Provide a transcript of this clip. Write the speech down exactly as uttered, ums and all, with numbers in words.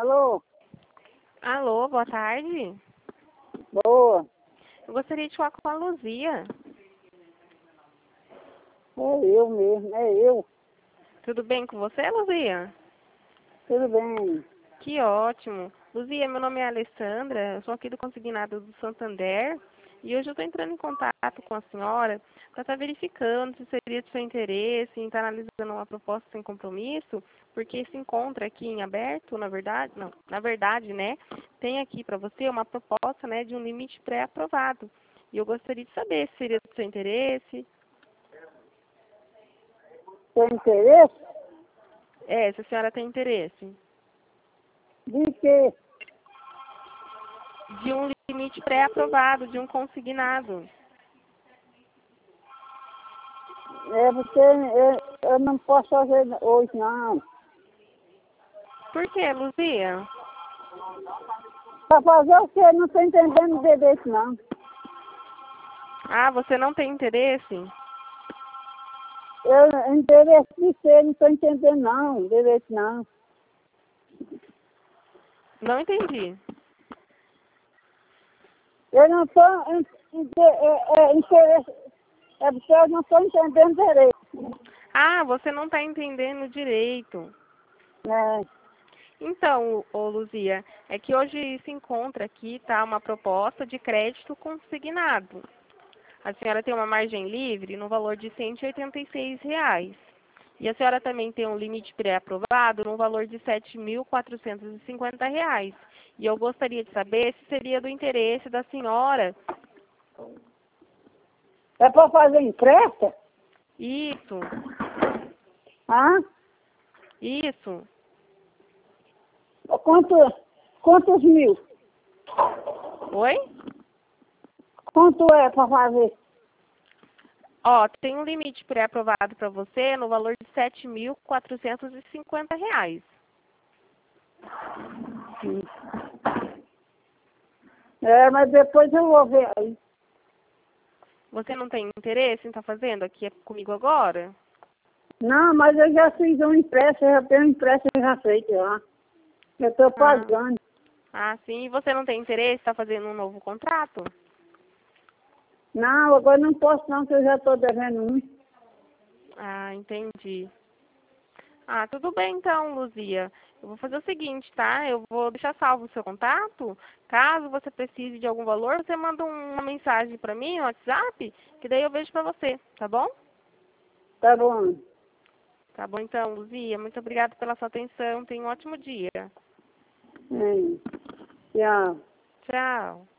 Alô? Alô, boa tarde. Boa. Eu gostaria de falar com a Luzia. É eu mesmo, é eu. Tudo bem com você, Luzia? Tudo bem. Que ótimo. Luzia, meu nome é Alessandra, eu sou aqui do Consignado do Santander e hoje eu estou entrando em contato com a senhora para estar verificando se seria de seu interesse em estar analisando uma proposta sem compromisso, porque se encontra aqui em aberto, na verdade, não, na verdade, né, tem aqui para você uma proposta, né, de um limite pré-aprovado. E eu gostaria de saber se seria do seu interesse. Tem interesse? É, se a senhora tem interesse. De quê? De um limite pré-aprovado, de um consignado. É porque eu, eu não posso fazer hoje, não. Por que, Luzia? Pra fazer o quê? Não tô entendendo de desse, não. Ah, você não tem interesse? Eu, interesse de ser, não tô entendendo, não. Direito, não. Não entendi. Eu não tô... in- in- É, é, interesse... É porque eu não tô entendendo direito. Ah, você não está entendendo direito. Né? Então, ô Luzia, é que hoje se encontra aqui, tá, uma proposta de crédito consignado. A senhora tem uma margem livre no valor de cento e oitenta e seis reais. E a senhora também tem um limite pré-aprovado no valor de sete mil quatrocentos e cinquenta reais. E eu gostaria de saber se seria do interesse da senhora. É pra fazer empresta? Isso, Ah? isso. Quanto, quantos mil? Oi? Quanto é para fazer? Ó, tem um limite pré-aprovado para você no valor de sete mil quatrocentos e cinquenta reais. Hum. É, mas depois eu vou ver aí. Você não tem interesse em estar fazendo aqui comigo agora? Não, mas eu já fiz um empréstimo, eu já tenho um empréstimo já feito lá. Eu estou Ah, pagando. ah, sim. E você não tem interesse em estar fazendo um novo contrato? Não, agora não posso não, que eu já estou devendo um. Ah, entendi. Ah, tudo bem então, Luzia. Eu vou fazer o seguinte, tá? Eu vou deixar salvo o seu contato. Caso você precise de algum valor, você manda uma mensagem para mim no WhatsApp, que daí eu vejo para você, tá bom? Tá bom. Tá bom então, Luzia. Muito obrigada pela sua atenção. Tenha um ótimo dia. Hum. Tchau. Tchau.